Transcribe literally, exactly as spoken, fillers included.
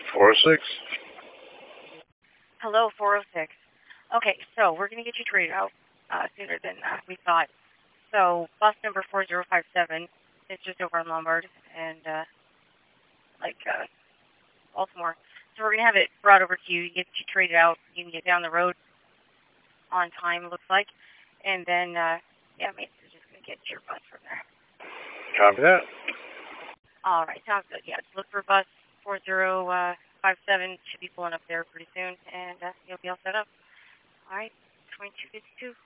four oh six. Hello, four oh six. Okay, so we're going to get you traded out uh, sooner than uh, we thought. So bus number four zero five seven is just over on Lombard and uh, like uh, Baltimore. So we're going to have it brought over to you, get you traded out. You can get down the road on time, it looks like. And then, uh, yeah, Mace is just going to get your bus from there. Copy that. All right, sounds good. Yeah, just look for bus four zero five seven. Should be pulling up there pretty soon, and uh, you'll be all set up. All right, twenty-two fifty-two.